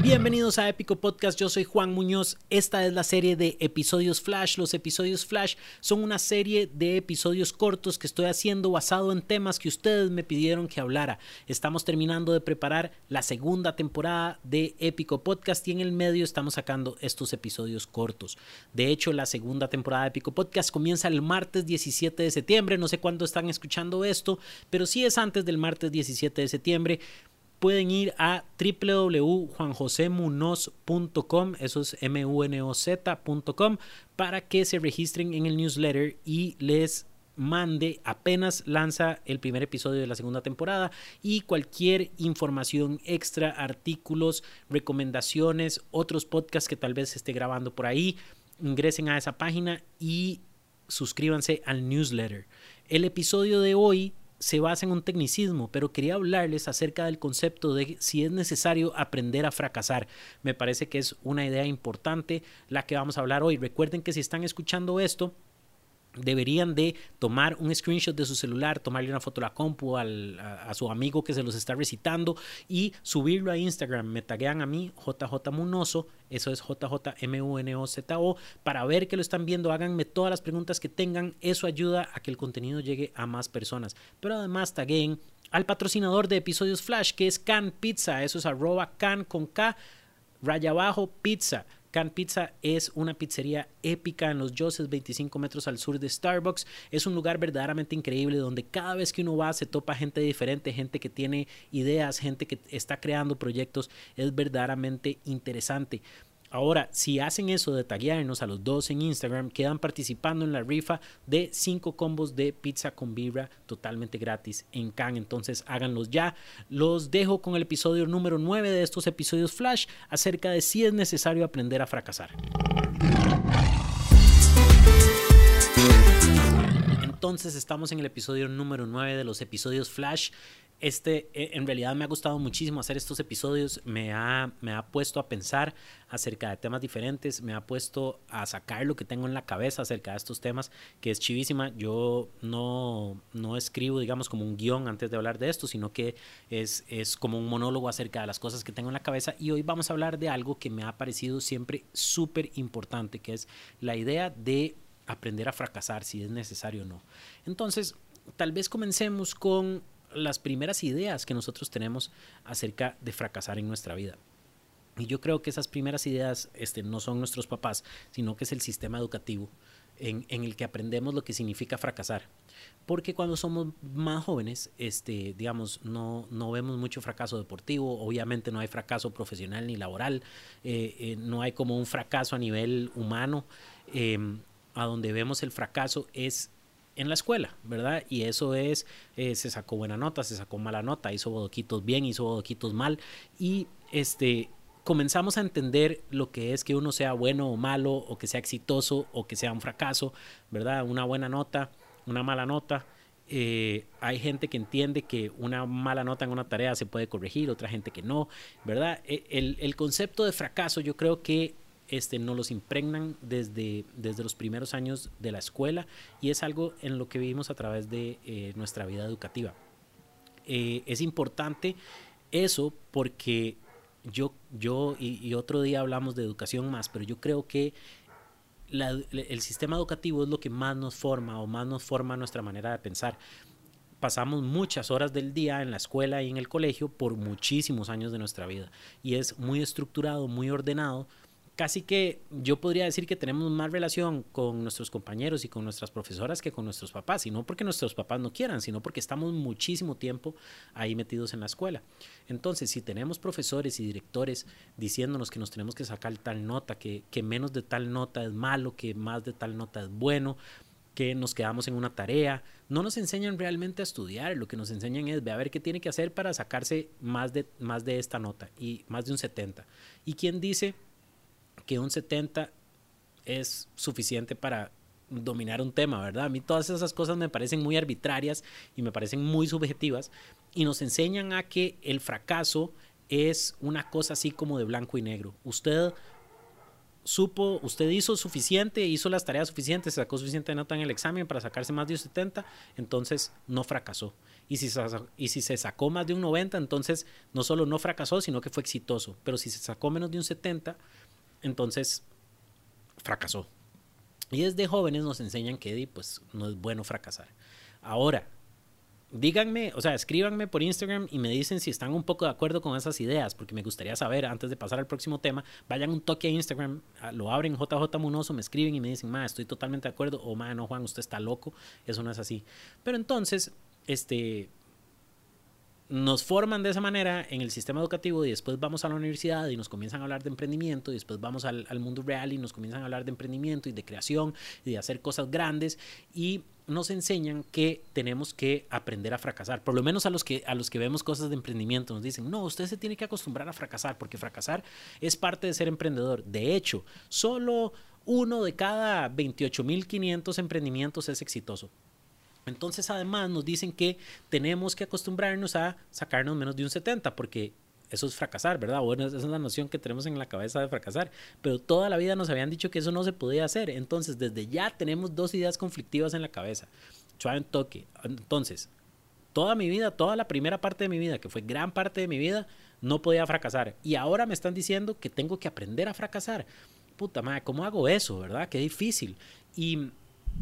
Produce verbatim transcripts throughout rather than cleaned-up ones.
Bienvenidos a Épico Podcast, yo soy Juan Muñoz. Esta es la serie de episodios Flash. Los episodios Flash son una serie de episodios cortos que estoy haciendo basado en temas que ustedes me pidieron que hablara. Estamos terminando de preparar la segunda temporada de Épico Podcast y en el medio estamos sacando estos episodios cortos. De hecho, la segunda temporada de Épico Podcast comienza el martes diecisiete de septiembre. No sé cuándo están escuchando esto, pero si es antes del martes diecisiete de septiembre, pueden ir a w w w punto juan jose munoz punto com, eso es M U N O Z punto com, para que se registren en el newsletter y les mande apenas lanza el primer episodio de la segunda temporada y cualquier información extra, artículos, recomendaciones, otros podcasts que tal vez esté grabando por ahí. Ingresen a esa página y suscríbanse al newsletter. El episodio de hoy se basa en un tecnicismo, pero quería hablarles acerca del concepto de si es necesario aprender a fracasar. Me parece que es una idea importante la que vamos a hablar hoy. Recuerden que si están escuchando esto, deberían de tomar un screenshot de su celular, tomarle una foto a la compu, al, a, a su amigo que se los está recitando y subirlo a Instagram. Me taguean a mí, J J Munozo, eso es J J M U N O Z O, para ver que lo están viendo. Háganme todas las preguntas que tengan, eso ayuda a que el contenido llegue a más personas. Pero además tagueen al patrocinador de episodios Flash, que es Can Pizza, eso es arroba can con K, raya abajo, pizza. Can Pizza es una pizzería épica en Los Yoses, veinticinco metros al sur de Starbucks. Es un lugar verdaderamente increíble donde cada vez que uno va se topa gente diferente, gente que tiene ideas, gente que está creando proyectos. Es verdaderamente interesante. Ahora, si hacen eso de taguearnos a los dos en Instagram, quedan participando en la rifa de cinco combos de pizza con birra totalmente gratis en Can. Entonces háganlos ya. Los dejo con el episodio número nueve de estos episodios Flash acerca de si es necesario aprender a fracasar. Entonces estamos en el episodio número nueve de los episodios Flash. Este, en realidad me ha gustado muchísimo hacer estos episodios, me ha, me ha puesto a pensar acerca de temas diferentes, me ha puesto a sacar lo que tengo en la cabeza acerca de estos temas, que es chivísima. Yo no, no escribo, digamos, como un guión antes de hablar de esto, sino que es, es como un monólogo acerca de las cosas que tengo en la cabeza. Y hoy vamos a hablar de algo que me ha parecido siempre súper importante, que es la idea de aprender a fracasar, si es necesario o no. Entonces, tal vez comencemos con las primeras ideas que nosotros tenemos acerca de fracasar en nuestra vida. Y yo creo que esas primeras ideas este, no son nuestros papás, sino que es el sistema educativo en, en el que aprendemos lo que significa fracasar. Porque cuando somos más jóvenes, este, digamos, no, no vemos mucho fracaso deportivo. Obviamente no hay fracaso profesional ni laboral. Eh, eh, no hay como un fracaso a nivel humano. Eh, a donde vemos el fracaso es en la escuela, ¿verdad? Y eso es, eh, se sacó buena nota, se sacó mala nota, hizo bodoquitos bien, hizo bodoquitos mal, y este, comenzamos a entender lo que es que uno sea bueno o malo, o que sea exitoso, o que sea un fracaso, ¿verdad? Una buena nota, una mala nota. Eh, hay gente que entiende que una mala nota en una tarea se puede corregir, otra gente que no, ¿verdad? El, el concepto de fracaso yo creo que Este, nos los impregnan desde, desde los primeros años de la escuela y es algo en lo que vivimos a través de eh, nuestra vida educativa. Eh, es importante eso porque yo, yo y, y otro día hablamos de educación más, pero yo creo que la, el sistema educativo es lo que más nos forma o más nos forma nuestra manera de pensar. Pasamos muchas horas del día en la escuela y en el colegio por muchísimos años de nuestra vida y es muy estructurado, muy ordenado. Casi que yo podría decir que tenemos más relación con nuestros compañeros y con nuestras profesoras que con nuestros papás, y no porque nuestros papás no quieran, sino porque estamos muchísimo tiempo ahí metidos en la escuela. Entonces, si tenemos profesores y directores diciéndonos que nos tenemos que sacar tal nota, que, que menos de tal nota es malo, que más de tal nota es bueno, que nos quedamos en una tarea, no nos enseñan realmente a estudiar. Lo que nos enseñan es ve a ver qué tiene que hacer para sacarse más de, más de esta nota y más de un setenta. ¿Y quién dice que un setenta es suficiente para dominar un tema, verdad? A mí todas esas cosas me parecen muy arbitrarias y me parecen muy subjetivas y nos enseñan a que el fracaso es una cosa así como de blanco y negro. Usted supo, usted hizo suficiente, hizo las tareas suficientes, sacó suficiente nota en el examen para sacarse más de un setenta, entonces no fracasó. Y si, y si se sacó más de un noventa, entonces no solo no fracasó, sino que fue exitoso. Pero si se sacó menos de un setenta, entonces fracasó. Y desde jóvenes nos enseñan que pues, no es bueno fracasar. Ahora, díganme, o sea, escríbanme por Instagram y me dicen si están un poco de acuerdo con esas ideas, porque me gustaría saber, antes de pasar al próximo tema, vayan un toque a Instagram, lo abren, J J Munoso, me escriben y me dicen, ma, estoy totalmente de acuerdo, o ma, no, Juan, usted está loco, eso no es así. Pero entonces, este, nos forman de esa manera en el sistema educativo y después vamos a la universidad y nos comienzan a hablar de emprendimiento y después vamos al, al mundo real y nos comienzan a hablar de emprendimiento y de creación y de hacer cosas grandes y nos enseñan que tenemos que aprender a fracasar, por lo menos a los que, a los que vemos cosas de emprendimiento nos dicen, no, usted se tiene que acostumbrar a fracasar porque fracasar es parte de ser emprendedor. De hecho, solo uno de cada veintiocho mil quinientos emprendimientos es exitoso. Entonces, además, nos dicen que tenemos que acostumbrarnos a sacarnos menos de un setenta, porque eso es fracasar, ¿verdad? Bueno, esa es la noción que tenemos en la cabeza de fracasar. Pero toda la vida nos habían dicho que eso no se podía hacer. Entonces, desde ya tenemos dos ideas conflictivas en la cabeza. Suave en toque. Entonces, toda mi vida, toda la primera parte de mi vida, que fue gran parte de mi vida, no podía fracasar. Y ahora me están diciendo que tengo que aprender a fracasar. Puta madre, ¿cómo hago eso, verdad? Qué difícil. Y...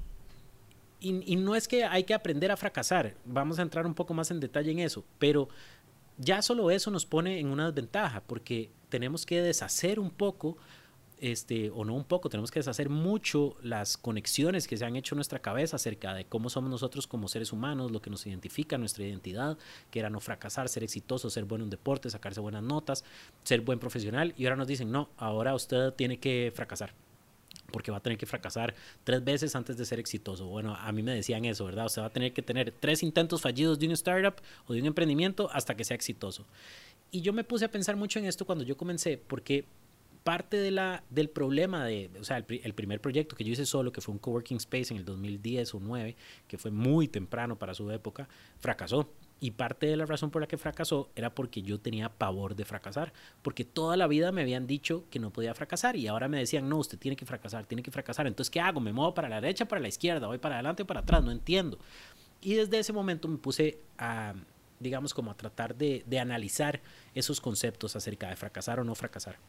Y, y no es que hay que aprender a fracasar, vamos a entrar un poco más en detalle en eso, pero ya solo eso nos pone en una desventaja, porque tenemos que deshacer un poco, este, o no un poco, tenemos que deshacer mucho las conexiones que se han hecho en nuestra cabeza acerca de cómo somos nosotros como seres humanos, lo que nos identifica, nuestra identidad, que era no fracasar, ser exitoso, ser bueno en deporte, sacarse buenas notas, ser buen profesional, y ahora nos dicen, no, ahora usted tiene que fracasar, porque va a tener que fracasar tres veces antes de ser exitoso. Bueno, a mí me decían eso, ¿verdad? Usted va a tener que tener tres intentos fallidos de un startup o de un emprendimiento hasta que sea exitoso. Y yo me puse a pensar mucho en esto cuando yo comencé, porque parte de la, del problema de, o sea, el, el primer proyecto que yo hice solo, que fue un coworking space en el dos mil diez o nueve, que fue muy temprano para su época, fracasó. Y parte de la razón por la que fracasó era porque yo tenía pavor de fracasar, porque toda la vida me habían dicho que no podía fracasar y ahora me decían, no, usted tiene que fracasar, tiene que fracasar. Entonces, ¿qué hago? ¿Me muevo para la derecha, para la izquierda? ¿Voy para adelante o para atrás? No entiendo. Y desde ese momento me puse a, digamos, como a tratar de, de analizar esos conceptos acerca de fracasar o no fracasar.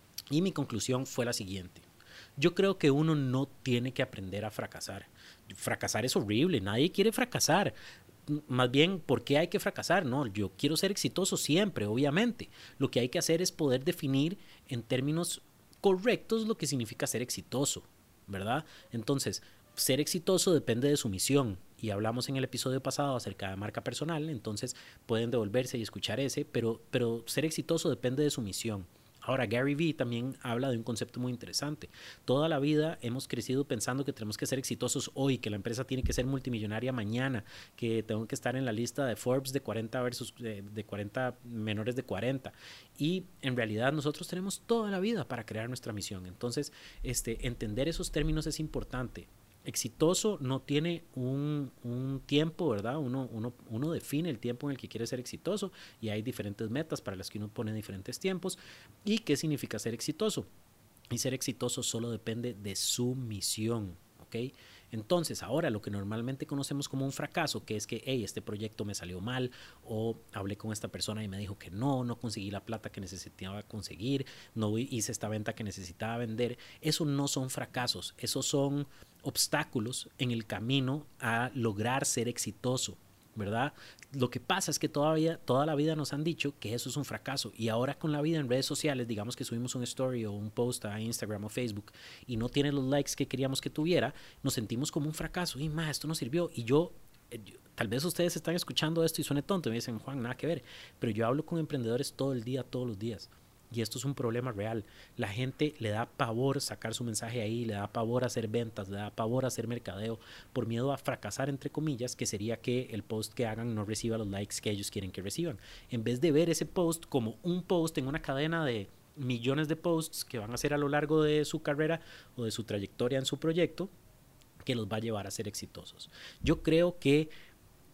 Y mi conclusión fue la siguiente. Yo creo que uno no tiene que aprender a fracasar. Fracasar es horrible, nadie quiere fracasar. Más bien, ¿por qué hay que fracasar? No, yo quiero ser exitoso siempre, obviamente. Lo que hay que hacer es poder definir en términos correctos lo que significa ser exitoso, ¿verdad? Entonces, ser exitoso depende de su misión. Y hablamos en el episodio pasado acerca de marca personal, entonces pueden devolverse y escuchar ese, pero, pero ser exitoso depende de su misión. Ahora, Gary Vee también habla de un concepto muy interesante. Toda la vida hemos crecido pensando que tenemos que ser exitosos hoy, que la empresa tiene que ser multimillonaria mañana, que tengo que estar en la lista de Forbes de cuarenta versus de, de cuarenta menores de cuarenta. Y en realidad nosotros tenemos toda la vida para crear nuestra misión. Entonces, este, entender esos términos es importante. Exitoso no tiene un, un tiempo, ¿verdad? Uno, uno, uno define el tiempo en el que quiere ser exitoso y hay diferentes metas para las que uno pone diferentes tiempos. ¿Y qué significa ser exitoso? Y ser exitoso solo depende de su misión, ¿ok? Entonces, ahora lo que normalmente conocemos como un fracaso, que es que, hey, este proyecto me salió mal, o hablé con esta persona y me dijo que no, no conseguí la plata que necesitaba conseguir, no hice esta venta que necesitaba vender, eso no son fracasos, esos son obstáculos en el camino a lograr ser exitoso, ¿verdad? Lo que pasa es que todavía, toda la vida nos han dicho que eso es un fracaso y ahora con la vida en redes sociales, digamos que subimos un story o un post a Instagram o Facebook y no tiene los likes que queríamos que tuviera, nos sentimos como un fracaso y más, esto no sirvió y yo, yo tal vez ustedes están escuchando esto y suene tonto y me dicen, Juan, nada que ver, pero yo hablo con emprendedores todo el día, todos los días. Y esto es un problema real. La gente le da pavor sacar su mensaje ahí, le da pavor hacer ventas, le da pavor hacer mercadeo, por miedo a fracasar, entre comillas, que sería que el post que hagan no reciba los likes que ellos quieren que reciban. En vez de ver ese post como un post en una cadena de millones de posts que van a hacer a lo largo de su carrera o de su trayectoria en su proyecto, que los va a llevar a ser exitosos. Yo creo que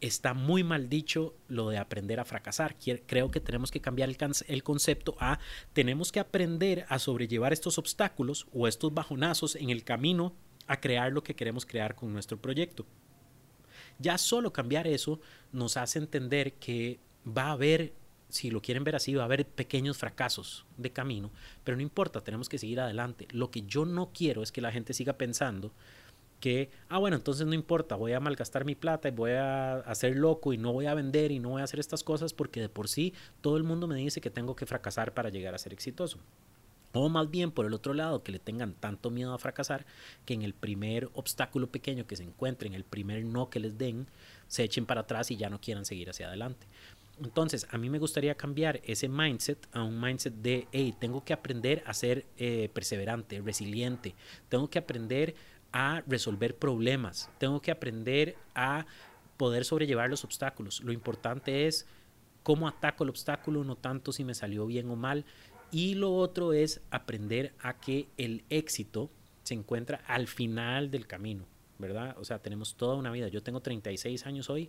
está muy mal dicho lo de aprender a fracasar. Creo que tenemos que cambiar el, el concepto a tenemos que aprender a sobrellevar estos obstáculos o estos bajonazos en el camino a crear lo que queremos crear con nuestro proyecto. Ya solo cambiar eso nos hace entender que va a haber, si lo quieren ver así, va a haber pequeños fracasos de camino, pero no importa, tenemos que seguir adelante. Lo que yo no quiero es que la gente siga pensando que, ah, bueno, entonces no importa, voy a malgastar mi plata y voy a hacer loco y no voy a vender y no voy a hacer estas cosas porque de por sí todo el mundo me dice que tengo que fracasar para llegar a ser exitoso. O más bien, por el otro lado, que le tengan tanto miedo a fracasar que en el primer obstáculo pequeño que se encuentren, el primer no que les den, se echen para atrás y ya no quieran seguir hacia adelante. Entonces, a mí me gustaría cambiar ese mindset a un mindset de, hey, tengo que aprender a ser eh, perseverante, resiliente, tengo que aprender a resolver problemas, tengo que aprender a poder sobrellevar los obstáculos. Lo importante es cómo ataco el obstáculo, no tanto si me salió bien o mal. Y lo otro es aprender a que el éxito se encuentra al final del camino, ¿verdad? O sea, tenemos toda una vida. Yo tengo treinta y seis años hoy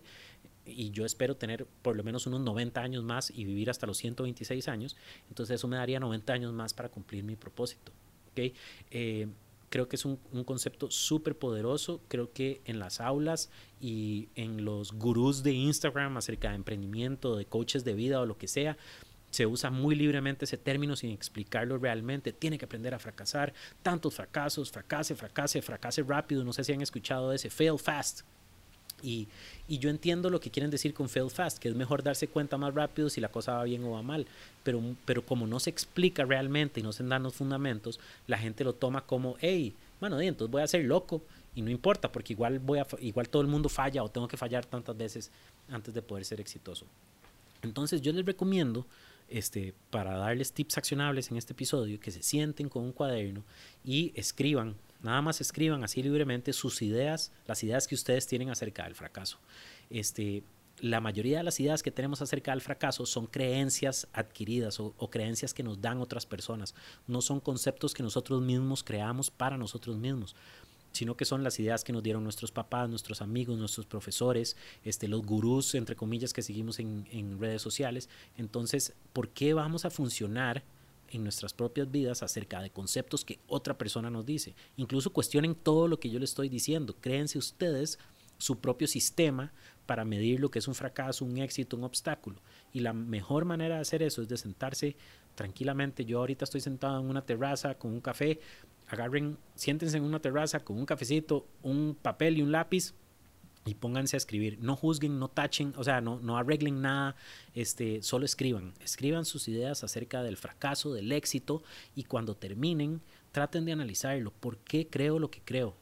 y yo espero tener por lo menos unos noventa años más y vivir hasta los ciento veintiséis años. Entonces eso me daría noventa años más para cumplir mi propósito, ¿ok? Eh, creo que es un, un concepto súper poderoso. Creo que en las aulas y en los gurús de Instagram acerca de emprendimiento, de coaches de vida o lo que sea, se usa muy libremente ese término sin explicarlo realmente. Tiene que aprender a fracasar, tantos fracasos, fracase, fracase, fracase rápido. No sé si han escuchado ese, fail fast. Y, y yo entiendo lo que quieren decir con fail fast, que es mejor darse cuenta más rápido si la cosa va bien o va mal, pero, pero como no se explica realmente y no se dan los fundamentos, la gente lo toma como, hey, bueno, entonces voy a ser loco y no importa porque igual, voy a, igual todo el mundo falla o tengo que fallar tantas veces antes de poder ser exitoso. Entonces yo les recomiendo, este, para darles tips accionables en este episodio, que se sienten con un cuaderno y escriban, nada más escriban así libremente sus ideas, las ideas que ustedes tienen acerca del fracaso. Este, la mayoría de las ideas que tenemos acerca del fracaso son creencias adquiridas o, o creencias que nos dan otras personas, no son conceptos que nosotros mismos creamos para nosotros mismos, sino que son las ideas que nos dieron nuestros papás, nuestros amigos, nuestros profesores, este, los gurús, entre comillas, que seguimos en, en redes sociales. Entonces, ¿por qué vamos a funcionar en nuestras propias vidas acerca de conceptos que otra persona nos dice? Incluso cuestionen todo lo que yo les estoy diciendo. Créense ustedes su propio sistema para medir lo que es un fracaso, un éxito, un obstáculo. Y la mejor manera de hacer eso es de sentarse tranquilamente. Yo ahorita estoy sentado en una terraza con un café. Agarren, siéntense en una terraza con un cafecito, un papel y un lápiz y pónganse a escribir. No juzguen, no tachen, o sea, no, no arreglen nada, este, solo escriban. Escriban sus ideas acerca del fracaso, del éxito, y cuando terminen, traten de analizarlo. ¿Por qué creo lo que creo?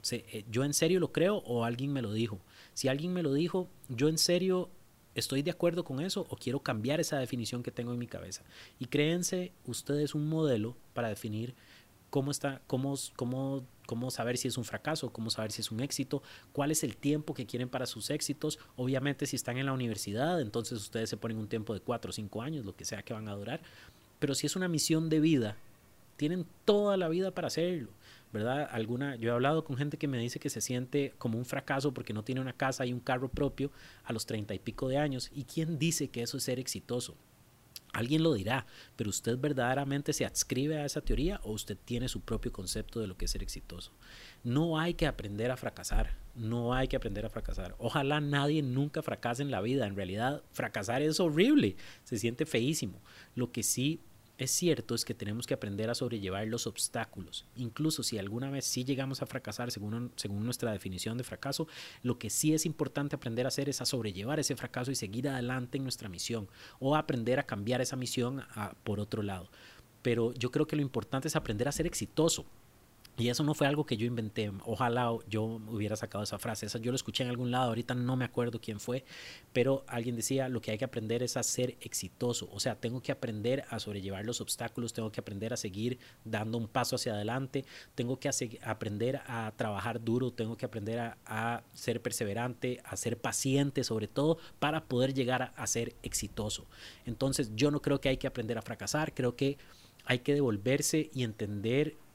¿Yo en serio lo creo o alguien me lo dijo? Si alguien me lo dijo, ¿yo en serio estoy de acuerdo con eso o quiero cambiar esa definición que tengo en mi cabeza? Y créense ustedes un modelo para definir cómo está, cómo, cómo, cómo saber si es un fracaso, cómo saber si es un éxito, cuál es el tiempo que quieren para sus éxitos. Obviamente, si están en la universidad, entonces ustedes se ponen un tiempo de cuatro o cinco años, lo que sea que van a durar. Pero si es una misión de vida, tienen toda la vida para hacerlo, ¿verdad? Alguna, yo he hablado con gente que me dice que se siente como un fracaso porque no tiene una casa y un carro propio a los treinta y pico de años. ¿Y quién dice que eso es ser exitoso? Alguien lo dirá, pero ¿usted verdaderamente se adscribe a esa teoría o usted tiene su propio concepto de lo que es ser exitoso? No hay que aprender a fracasar, no hay que aprender a fracasar. Ojalá nadie nunca fracase en la vida. En realidad, fracasar es horrible, se siente feísimo. Lo que sí es cierto es que tenemos que aprender a sobrellevar los obstáculos. Incluso si alguna vez sí llegamos a fracasar según, según nuestra definición de fracaso, lo que sí es importante aprender a hacer es a sobrellevar ese fracaso y seguir adelante en nuestra misión, o aprender a cambiar esa misión a, por otro lado. Pero yo creo que lo importante es aprender a ser exitoso. Y eso no fue algo que yo inventé. Ojalá yo hubiera sacado esa frase. Esa yo lo escuché en algún lado. Ahorita no me acuerdo quién fue. Pero alguien decía, lo que hay que aprender es a ser exitoso. O sea, tengo que aprender a sobrellevar los obstáculos. Tengo que aprender a seguir dando un paso hacia adelante. Tengo que aprender a trabajar duro. Tengo que aprender a, a ser perseverante, a ser paciente sobre todo, para poder llegar a, a ser exitoso. Entonces, yo no creo que hay que aprender a fracasar. Creo que hay que devolverse y entender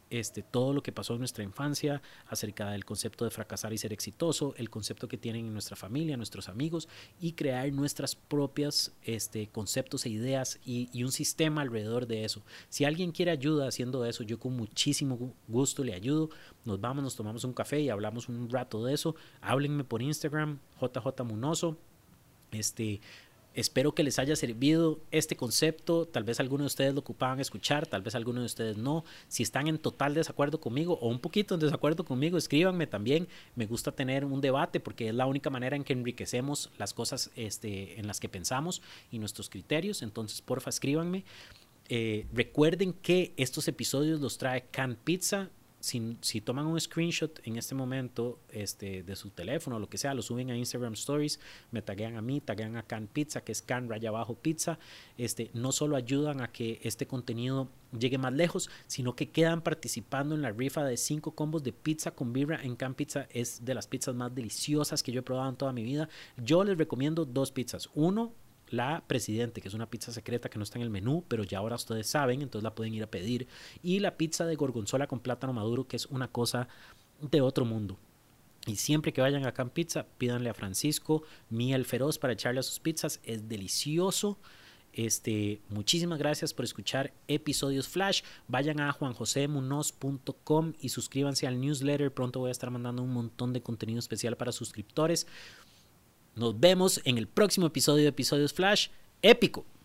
este, todo lo que pasó en nuestra infancia, acerca del concepto de fracasar y ser exitoso, el concepto que tienen en nuestra familia, nuestros amigos, y crear nuestras propias este, conceptos e ideas y, y un sistema alrededor de eso. Si alguien quiere ayuda haciendo eso, yo con muchísimo gusto le ayudo. Nos vamos, nos tomamos un café y hablamos un rato de eso. Háblenme por Instagram, J J Munoso. Este... Espero que les haya servido este concepto. Tal vez algunos de ustedes lo ocupaban escuchar, tal vez algunos de ustedes no. Si están en total desacuerdo conmigo o un poquito en desacuerdo conmigo, escríbanme también. Me gusta tener un debate porque es la única manera en que enriquecemos las cosas este, en las que pensamos y nuestros criterios. Entonces, porfa, escríbanme. Eh, recuerden que estos episodios los trae Can Pizza. Si, si toman un screenshot en este momento este, de su teléfono o lo que sea, lo suben a Instagram Stories, me taguean a mí, taguean a Can Pizza, que es Can raya abajo pizza. Este, no solo ayudan a que este contenido llegue más lejos, sino que quedan participando en la rifa de cinco combos de pizza con birra en Can Pizza. Es de las pizzas más deliciosas que yo he probado en toda mi vida. Yo les recomiendo dos pizzas. Uno, la Presidente, que es una pizza secreta que no está en el menú, pero ya ahora ustedes saben, entonces la pueden ir a pedir. Y la pizza de gorgonzola con plátano maduro, que es una cosa de otro mundo. Y siempre que vayan a Can Pizza, pídanle a Francisco miel feroz para echarle a sus pizzas. Es delicioso. Este, muchísimas gracias por escuchar episodios Flash. Vayan a juan jose munoz punto com y suscríbanse al newsletter. Pronto voy a estar mandando un montón de contenido especial para suscriptores. Nos vemos en el próximo episodio de Episodios Flash. ¡Épico!